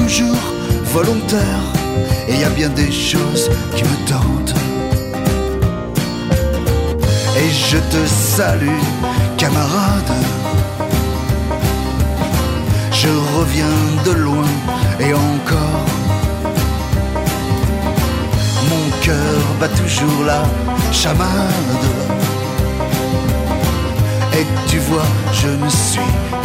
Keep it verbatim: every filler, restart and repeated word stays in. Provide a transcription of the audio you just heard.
toujours volontaire, et il y a bien des choses qui me tentent. Et je te salue, camarade. Je reviens de loin et encore. Mon cœur bat toujours la chamade. Et tu vois, je ne suis